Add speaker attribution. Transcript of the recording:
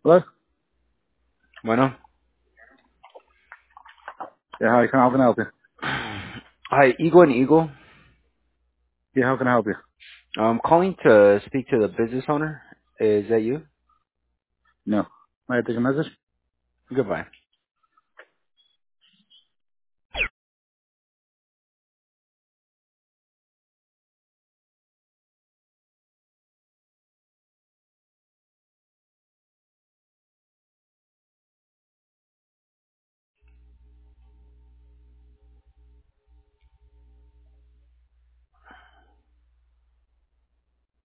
Speaker 1: Hello?
Speaker 2: Bueno.
Speaker 1: Yeah, how can I help you?
Speaker 2: Hi, Eagle and Eagle.
Speaker 1: Yeah, how can I help you?
Speaker 2: I'm calling to speak to the business owner. Is that you?
Speaker 1: No. May I take a message?
Speaker 2: Goodbye.